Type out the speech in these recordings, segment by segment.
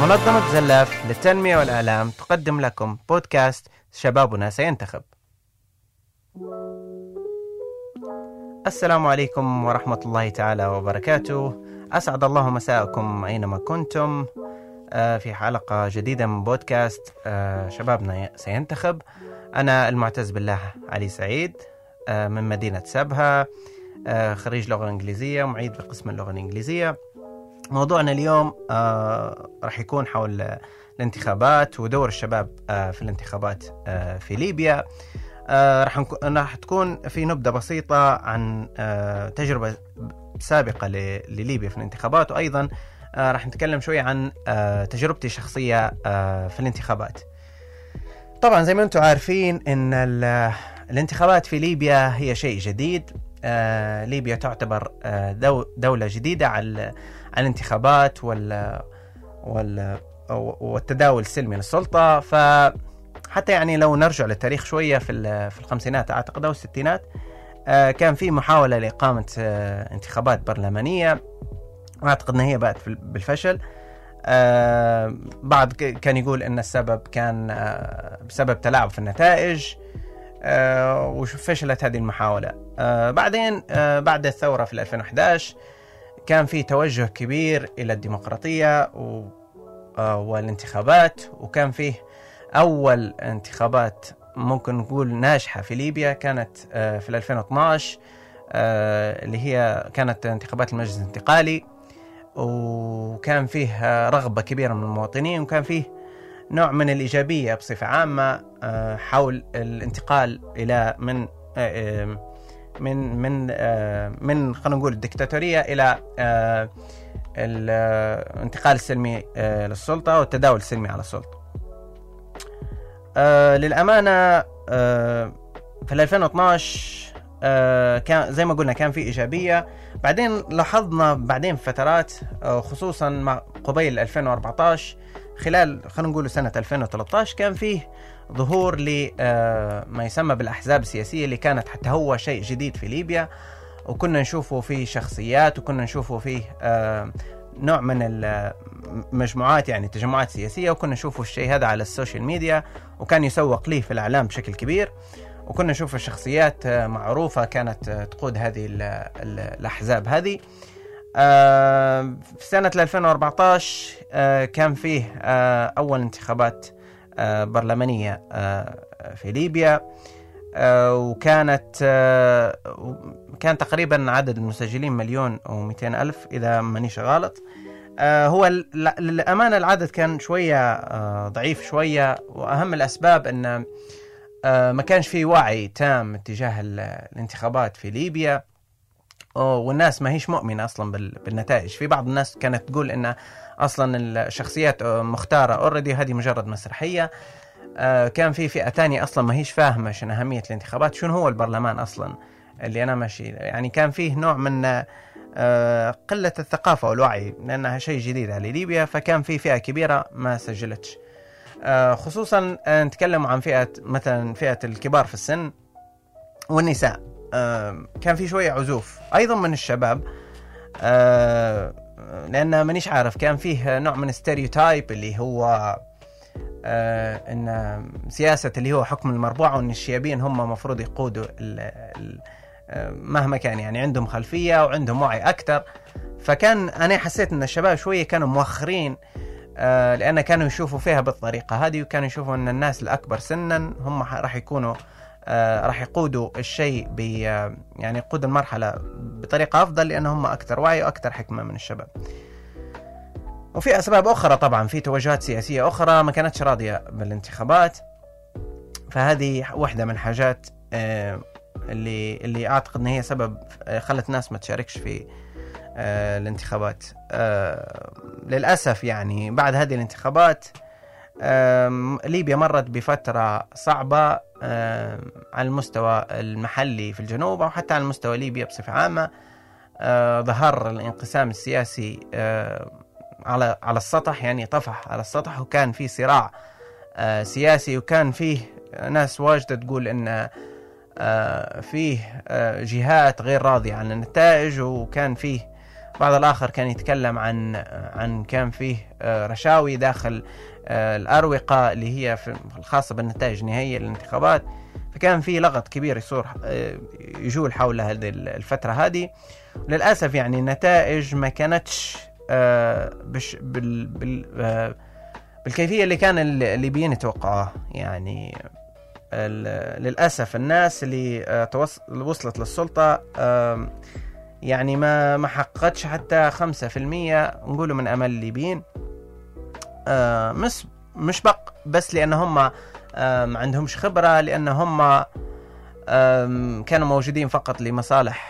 منظمة زلاف للتنمية والإعلام تقدم لكم بودكاست شبابنا سينتخب. السلام عليكم ورحمة الله تعالى وبركاته. أسعد الله مساءكم أينما كنتم في حلقة جديدة من بودكاست شبابنا سينتخب. أنا المعتز بالله علي سعيد من مدينة سبها، خريج لغة إنجليزية، معيد بقسم اللغة الإنجليزية. موضوعنا اليوم راح يكون حول الانتخابات ودور الشباب في الانتخابات في ليبيا. راح تكون في نبذة بسيطة عن تجربة سابقة لليبيا في الانتخابات، وأيضا راح نتكلم شوية عن تجربتي الشخصية في الانتخابات. طبعا زي ما أنتم عارفين إن الانتخابات في ليبيا هي شيء جديد. ليبيا تعتبر دولة جديدة على الانتخابات والتداول السلمي للسلطة. فحتى يعني لو نرجع للتاريخ شوية في الخمسينات أعتقد أو الستينات، كان في محاولة لإقامة انتخابات برلمانية، وأعتقد أن هي بات بالفشل. بعض كان يقول أن السبب كان بسبب تلاعب في النتائج، وفشلت هذه المحاولة. بعدين بعد الثورة في 2011 كان في توجه كبير إلى الديمقراطية والانتخابات، وكان فيه أول انتخابات ممكن نقول ناجحة في ليبيا كانت في 2012، اللي هي كانت انتخابات المجلس الانتقالي، وكان فيه رغبة كبيرة من المواطنين، وكان فيه نوع من الإيجابية بصفة عامة حول الانتقال إلى من خلينا نقول الدكتاتورية إلى الانتقال السلمي للسلطة والتداول السلمي على السلطة. للأمانة في 2012 كان زي ما قلنا كان في إيجابية. بعدين لاحظنا بعدين فترات، خصوصا مع قبيل 2014 خلال خلينا نقول سنة 2013 كان فيه ظهور لما يسمى بالأحزاب السياسية، اللي كانت حتى هو شيء جديد في ليبيا، وكنا نشوفه فيه شخصيات، وكنا نشوفه فيه نوع من المجموعات، يعني تجمعات سياسية، وكنا نشوفه الشيء هذا على السوشيال ميديا، وكان يسوق ليه في الإعلام بشكل كبير، وكنا نشوف الشخصيات معروفة كانت تقود هذه الأحزاب هذه. في سنة 2014 كان فيه أول انتخابات برلمانية في ليبيا، كان تقريبا عدد المسجلين 1,200,000 إذا مانيش غلط. هو للأمانة العدد كان شوية ضعيف شوية، وأهم الأسباب أن ما كانش فيه وعي تام اتجاه الانتخابات في ليبيا، والناس ما هيش مؤمنة أصلا بالنتائج. في بعض الناس كانت تقول إن أصلا الشخصيات مختارة أوردي، هذه مجرد مسرحية. كان في فئة تانية أصلا ما هيش فاهمة شنو أهمية الانتخابات، شنو هو البرلمان أصلا اللي أنا ماشي. يعني كان فيه نوع من قلة الثقافة والوعي، لأنها شيء جديد على ليبيا، فكان في فئة كبيرة ما سجلتش. خصوصا نتكلم عن فئة مثلا فئة الكبار في السن والنساء. كان في شوية عزوف أيضا من الشباب، لأن مانيش عارف كان فيه نوع من ستيريوتايب اللي هو إن سياسة اللي هو حكم المربوعة، وإن الشيابين هم مفروض يقودوا مهما كان، يعني عندهم خلفية وعندهم وعي أكتر. فكان أنا حسيت إن الشباب شوية كانوا مؤخرين، لأن كانوا يشوفوا فيها بالطريقة هذه، وكانوا يشوفوا أن الناس الأكبر سنا هم راح يكونوا راح يقودوا الشيء يعني يقودوا المرحلة بطريقة أفضل، لأنهم أكثر وعي وأكثر حكمة من الشباب. وفي أسباب أخرى طبعا، في توجهات سياسية أخرى ما كانتش راضية بالانتخابات. فهذه واحدة من حاجات اللي أعتقد أن هي سبب خلت ناس ما تشاركش في الانتخابات. للأسف يعني بعد هذه الانتخابات ليبيا مرت بفترة صعبة على المستوى المحلي في الجنوب، أو حتى على المستوى ليبيا بصفة عامة. ظهر الانقسام السياسي على السطح، يعني طفح على السطح، وكان في صراع سياسي، وكان فيه ناس واجدة تقول إن فيه جهات غير راضية عن النتائج، وكان فيه بعض الآخر كان يتكلم عن كان فيه رشاوي داخل الأروقة اللي هي الخاصة بالنتائج النهائية للانتخابات. فكان في لغط كبير يجول حول هذه الفترة هذه. للأسف يعني النتائج ما كانتش بالكيفية اللي كان الليبيين يتوقعوها. يعني للأسف الناس اللي وصلت للسلطة يعني ما حققتش حتى 5% نقولوا من أمل الليبيين. مش بس لأن هم ما عندهمش خبرة، لأن هم كانوا موجودين فقط لمصالح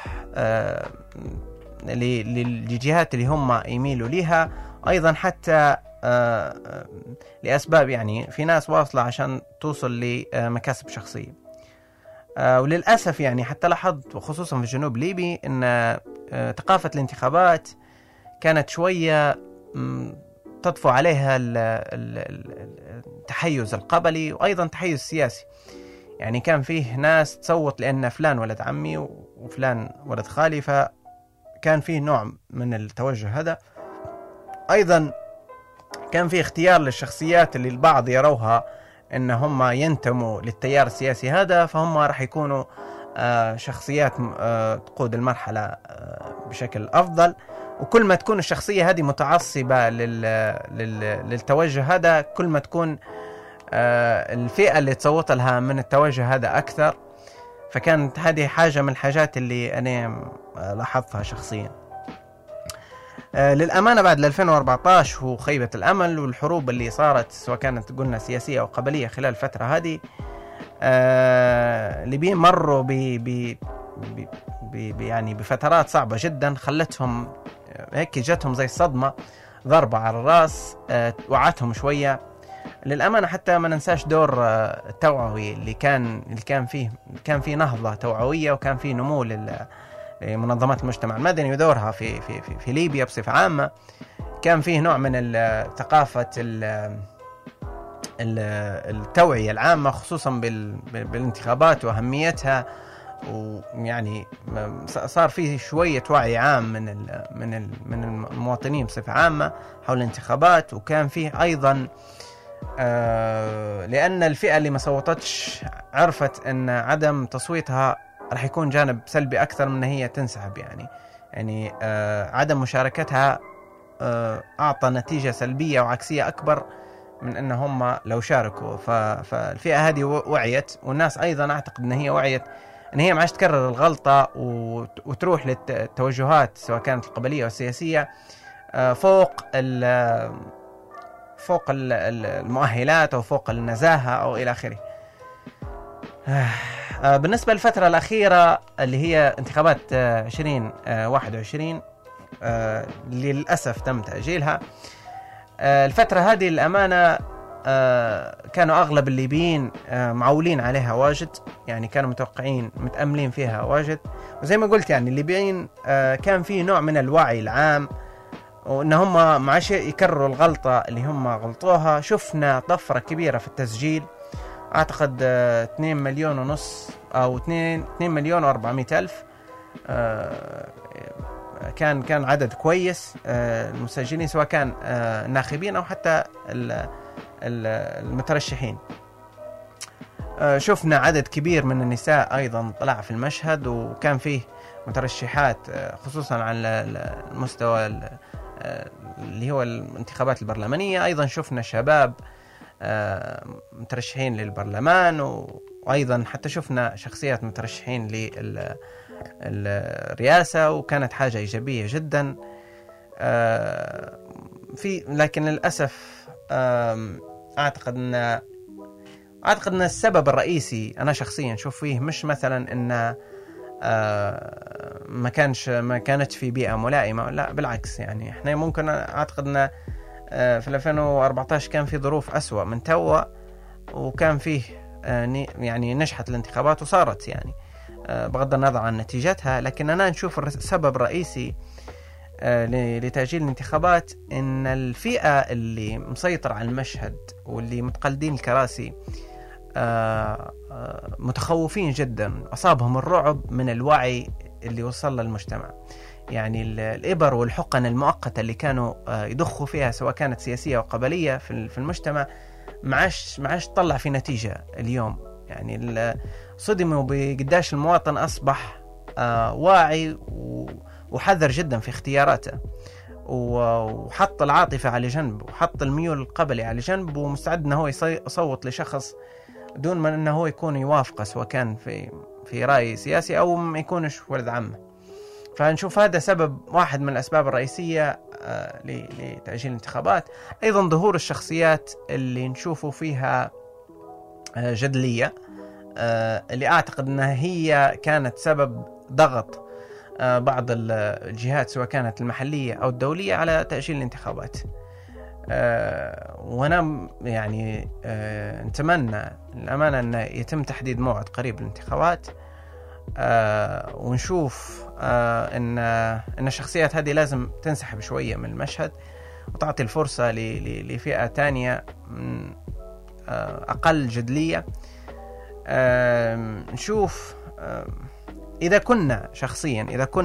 للجهات اللي هم يميلوا ليها، أيضا حتى لأسباب يعني في ناس واصلة عشان توصل لمكاسب شخصية. وللأسف يعني حتى لاحظت وخصوصا في الجنوب الليبي أن ثقافة الانتخابات كانت شوية تطفو عليها التحيز القبلي وأيضا التحيز السياسي. يعني كان فيه ناس تصوت لأن فلان ولد عمي وفلان ولد خالي، فكان فيه نوع من التوجه هذا. أيضا كان فيه اختيار للشخصيات اللي البعض يروها ان هم ينتموا للتيار السياسي هذا، فهم راح يكونوا شخصيات تقود المرحلة بشكل افضل. وكل ما تكون الشخصية هذه متعصبة للتوجه هذا، كل ما تكون الفئة اللي تصوت لها من التوجه هذا اكثر. فكانت هذه حاجة من الحاجات اللي انا لاحظتها شخصيا. للأمانة بعد 2014 وخيبة الأمل والحروب اللي صارت سواء كانت قلنا سياسية أو قبلية خلال الفترة هذه، الليبيين مروا يعني بفترات صعبة جدا، خلتهم هيك جاتهم زي صدمة، ضربة على الرأس، وعتهم شوية. للأمانة حتى ما ننساش دور التوعوي اللي كان فيه نهضة توعوية، وكان فيه نمو لمنظمات المجتمع المدني ودورها في ليبيا بصفة عامة. كان فيه نوع من ثقافة التوعية العامة خصوصا بالانتخابات وأهميتها، ويعني صار فيه شوية وعي عام من المواطنين بصفة عامة حول الانتخابات. وكان فيه أيضا لأن الفئة اللي ما صوتتش عرفت أن عدم تصويتها راح يكون جانب سلبي أكثر من هي تنسحب. يعني عدم مشاركتها أعطى نتيجة سلبية وعكسية أكبر من أن هم لو شاركوا. فالفئة هذه وعيت، والناس أيضا أعتقد أن هي وعيت أن هي ما عادش تكرر الغلطة وتروح للتوجهات سواء كانت القبلية أو السياسية فوق المؤهلات أو فوق النزاهة أو إلى آخره. بالنسبة للفترة الأخيرة اللي هي انتخابات 2021 للأسف تم تأجيلها. الفترة هذه الأمانة كانوا أغلب الليبيين معولين عليها واجد، يعني كانوا متأملين فيها واجد. وزي ما قلت يعني الليبيين كان فيه نوع من الوعي العام، وإن هم معاش يكرروا الغلطة اللي هم غلطوها. شفنا طفرة كبيرة في التسجيل، أعتقد 2.5 مليون أو 2,400,000 كان عدد كويس المسجلين سواء كان الناخبين أو حتى المترشحين. شفنا عدد كبير من النساء أيضا طلع في المشهد، وكان فيه مترشحات خصوصا على المستوى اللي هو الانتخابات البرلمانية. أيضا شفنا شباب مترشحين للبرلمان، وأيضا حتى شفنا شخصيات مترشحين للرئاسة، وكانت حاجة إيجابية جدا. لكن للأسف أعتقد أن السبب الرئيسي أنا شخصيا شوف فيه مش مثلا أن ما كانت في بيئة ملائمة، لا بالعكس. يعني احنا ممكن أعتقد أن في 2014 كان في ظروف أسوأ من توا، وكان فيه يعني نجحت الانتخابات وصارت يعني بغض النظر عن نتيجتها. لكن أنا نشوف السبب الرئيسي لتأجيل الانتخابات إن الفئة اللي مسيطر على المشهد واللي متقلدين الكراسي متخوفين جدا، أصابهم الرعب من الوعي اللي وصل للمجتمع. يعني الإبر والحقن المؤقتة اللي كانوا يضخوا فيها سواء كانت سياسية أو قبلية في المجتمع ما عادش تطلع في نتيجة اليوم. يعني صدموا بقداش المواطن أصبح واعي وحذر جدا في اختياراته، وحط العاطفة على جنب، وحط الميول القبلي على جنب، ومستعد أنه هو يصوت لشخص دون ما أنه هو يكون يوافقه سواء كان في رأي سياسي أو ما يكونش ولد عمه. فنشوف هذا سبب واحد من الأسباب الرئيسية لتأجيل الانتخابات. أيضا ظهور الشخصيات اللي نشوفوا فيها جدلية، اللي أعتقد أنها هي كانت سبب ضغط بعض الجهات سواء كانت المحلية أو الدولية على تأجيل الانتخابات. وأنا يعني نتمنى للأمانة أن يتم تحديد موعد قريب للانتخابات، ونشوف ان الشخصيات هذه لازم تنسحب شوية من المشهد وتعطي الفرصة لفئة تانية أقل جدلية. نشوف إذا كنا شخصيا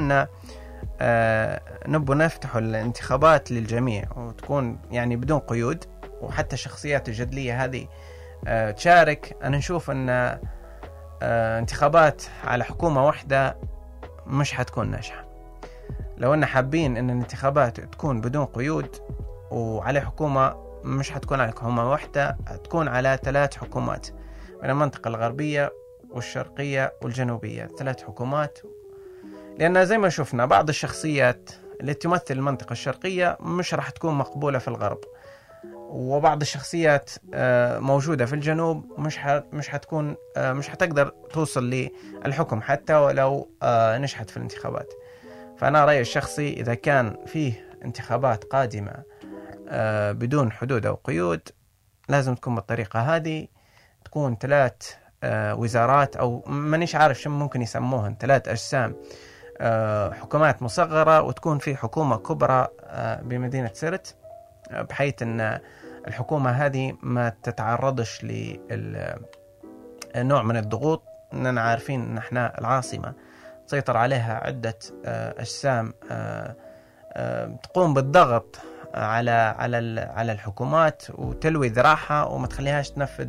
نبغى نفتح الانتخابات للجميع وتكون يعني بدون قيود، وحتى الشخصيات الجدلية هذه تشارك، أنا نشوف أن انتخابات على حكومة واحدة مش حتكون ناجحة. لو أننا حابين أن الانتخابات تكون بدون قيود وعلى حكومة، مش حتكون على حكومة واحدة، تكون على 3 حكومات من المنطقة الغربية والشرقية والجنوبية، 3 حكومات. لأن زي ما شفنا بعض الشخصيات اللي تمثل المنطقة الشرقية مش راح تكون مقبولة في الغرب، وبعض الشخصيات موجودة في الجنوب مش حتقدر توصل للحكم حتى ولو نجحت في الانتخابات. فأنا رأيي الشخصي إذا كان فيه انتخابات قادمة بدون حدود أو قيود، لازم تكون بالطريقة هذه، تكون 3 وزارات أو مانيش عارف شو ممكن يسموهن، 3 أجسام، حكومات مصغرة، وتكون في حكومة كبرى بمدينة سرت، بحيث أن الحكومة هذه ما تتعرضش لنوع من الضغوط. أننا عارفين أن احنا العاصمة تسيطر عليها عدة أجسام تقوم بالضغط على الحكومات وتلوي ذراعها وما تخليهاش تنفذ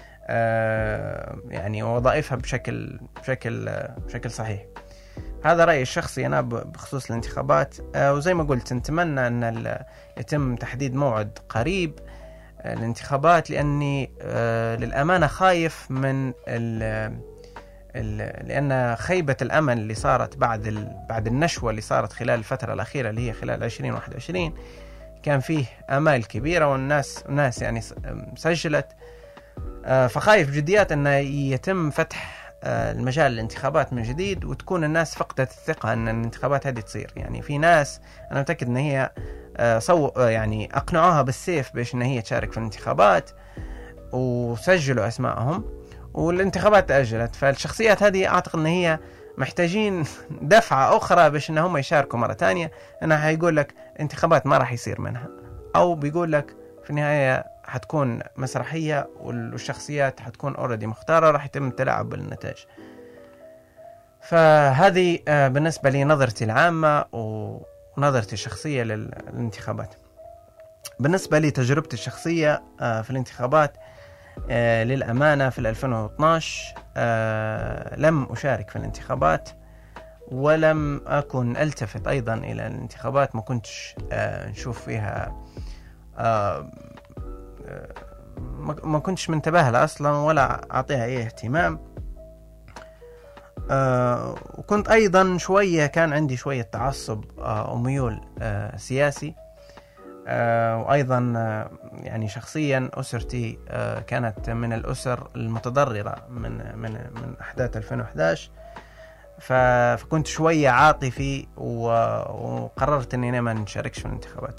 يعني وظائفها بشكل صحيح. هذا رأيي الشخصي أنا بخصوص الانتخابات. وزي ما قلت نتمنى أن يتم تحديد موعد قريب الانتخابات، لأني للأمانة خايف من لأن خيبة الأمل اللي صارت بعد النشوة اللي صارت خلال الفترة الأخيرة اللي هي خلال 2021 كان فيه آمال كبيرة والناس يعني سجلت. فخايف جديات أن يتم فتح المجال للانتخابات من جديد وتكون الناس فقدت الثقة أن الانتخابات هذه تصير. يعني في ناس أنا متأكد أن هي يعني أقنعوها بالسيف بإيش أن هي تشارك في الانتخابات وسجلوا أسمائهم والانتخابات تأجلت. فالشخصيات هذه أعتقد أن هي محتاجين دفعة أخرى باش أن هم يشاركوا مرة تانية. أنها هيقول لك انتخابات ما راح يصير منها، أو بيقول لك في النهاية حتكون مسرحية والشخصيات حتكون أوريدي مختارة، راح يتم التلاعب بالنتائج. فهذه بالنسبة لي نظرتي العامة ونظرتي الشخصية للانتخابات. بالنسبة لي تجربتي الشخصية في الانتخابات للأمانة في 2012 لم أشارك في الانتخابات ولم أكن ألتفت أيضا إلى الانتخابات، ما كنتش نشوف فيها ما كنتش منتبه لها أصلا ولا أعطيها أي اهتمام. وكنت أيضا كان عندي شوية تعصب وميول سياسي. وأيضا يعني شخصيا أسرتي كانت من الأسر المتضررة من أحداث 2011، فكنت شوية عاطفي وقررت أني ما نشاركش في الانتخابات.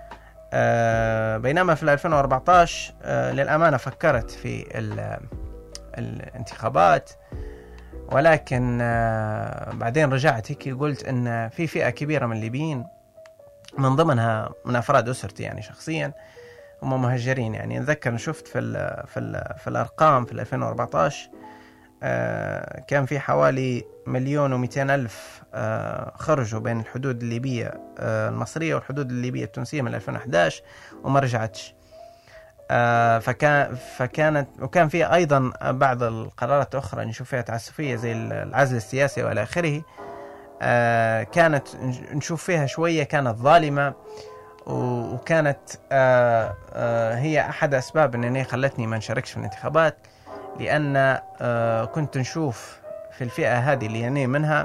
بينما في 2014 للأمانة فكرت في الانتخابات، ولكن بعدين رجعت هيك قلت أن في فئة كبيرة من الليبيين من ضمنها من أفراد أسرتي يعني شخصيا هم مهجرين. يعني أتذكر شفت في الأرقام في 2014 كان في حوالي 1,200,000 خرجوا بين الحدود الليبية المصرية والحدود الليبية التونسية من 2011 وما رجعتش. وكان في أيضا بعض القرارات الأخرى نشوف فيها تعسفية زي العزل السياسي وإلى آخره. كانت نشوف فيها شوية كانت ظالمة، وكانت هي أحد أسباب أنني خلتني ما نشاركش في الانتخابات، لأن كنت نشوف في الفئة هذه اللي يعني منها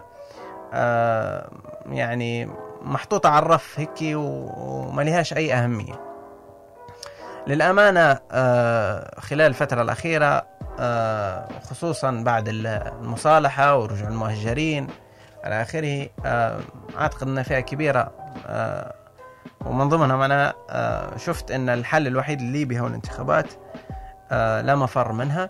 يعني محطوطة على الرف هيك وما لهاش أي أهمية. للأمانة خلال الفترة الأخيرة خصوصا بعد المصالحة ورجوع المهجرين على آخره، أعتقد أن فئة كبيرة ومن ضمنهم أنا شفت أن الحل الوحيد الليبي هو الانتخابات، لا مفر منها.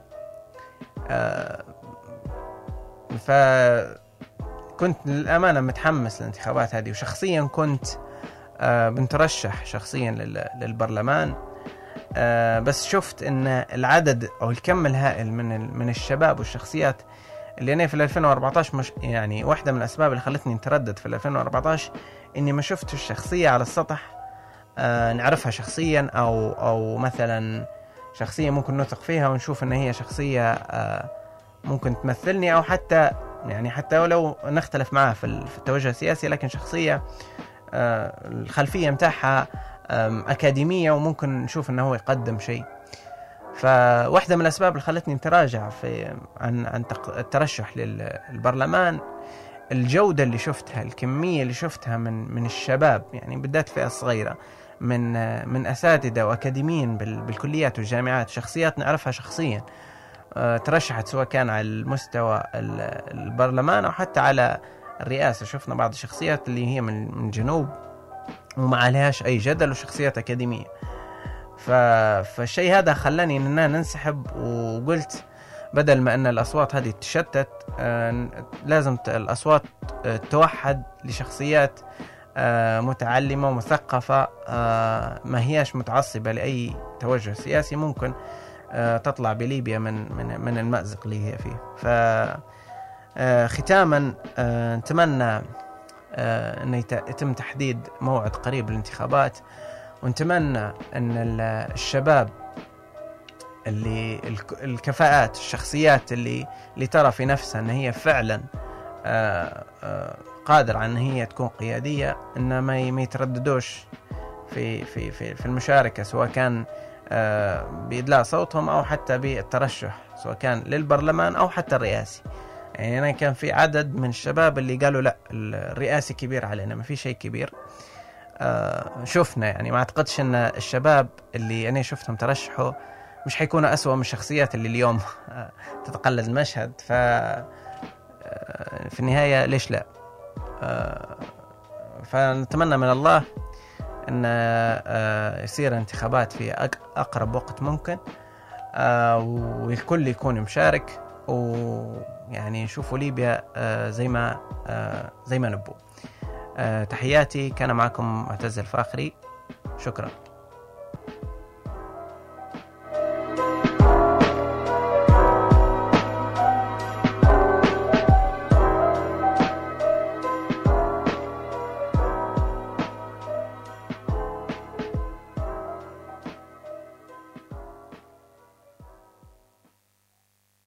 فكنت للأمانة متحمس للانتخابات هذه، وشخصيا كنت بنترشح شخصيا للبرلمان. بس شفت ان العدد او الكم الهائل من الشباب والشخصيات اللي انا في 2014 مش يعني واحدة من الاسباب اللي خلتني نتردد في 2014 اني ما شفت الشخصية على السطح نعرفها شخصيا او مثلا شخصية ممكن نثق فيها ونشوف ان هي شخصية ممكن تمثلني، او حتى ولو نختلف معها في التوجه السياسي، لكن شخصية الخلفية متاعها أكاديمية وممكن نشوف أنه هو يقدم شيء. فواحدة من الأسباب اللي خلتني نتراجع عن الترشح للبرلمان الجودة اللي شفتها، الكمية اللي شفتها من الشباب، يعني بالذات الفئة الصغيرة، من أساتذة وأكاديميين بالكليات والجامعات، شخصيات نعرفها شخصيا ترشحت سواء كان على المستوى البرلمان أو حتى على الرئاسة. شفنا بعض الشخصيات اللي هي من الجنوب وما عليهاش أي جدل، وشخصيات أكاديمية. فالشيء هذا خلاني أننا ننسحب، وقلت بدل ما أن الأصوات هذه تشتت لازم الأصوات توحد لشخصيات متعلمة ومثقفة ما هياش متعصبة لأي توجه سياسي ممكن تطلع بليبيا من المأزق اللي هي فيه. ختاما نتمنى أن يتم تحديد موعد قريب للانتخابات، ونتمنى أن الشباب اللي الكفاءات الشخصيات اللي ترى في نفسها أن هي فعلا قادرة أن هي تكون قيادية، أن ما يترددوش في المشاركة، سواء كان بإدلاء صوتهم أو حتى بالترشح سواء كان للبرلمان أو حتى الرئاسي. يعني أنا كان في عدد من الشباب اللي قالوا لا الرئاسي كبير علينا، ما في شيء كبير. شفنا يعني ما أعتقدش أن الشباب اللي أنا شفتهم ترشحوا مش حيكونوا أسوأ من الشخصيات اللي اليوم تتقلد المشهد. في النهاية ليش لا؟ فنتمنى من الله أن يصير انتخابات في أقرب وقت ممكن، والكل يكون مشارك، ويعني نشوفوا ليبيا زي ما نبو. تحياتي، كان معكم معتز الفاخري، شكرا.